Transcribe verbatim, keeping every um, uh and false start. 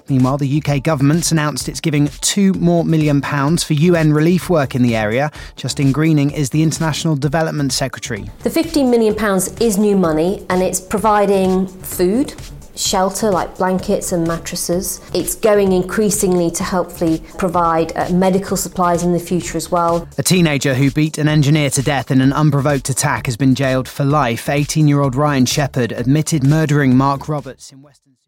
Meanwhile, the U K government's announced it's giving two more million pounds for U N relief work in the area. Justin Greening is the International Development Secretary. The fifteen million pounds is new money, and it's providing food, shelter like blankets and mattresses. It's going increasingly to hopefully provide uh, medical supplies in the future as well. A teenager who beat an engineer to death in an unprovoked attack has been jailed for life. eighteen-year-old Ryan Shepherd admitted murdering Mark Roberts in Western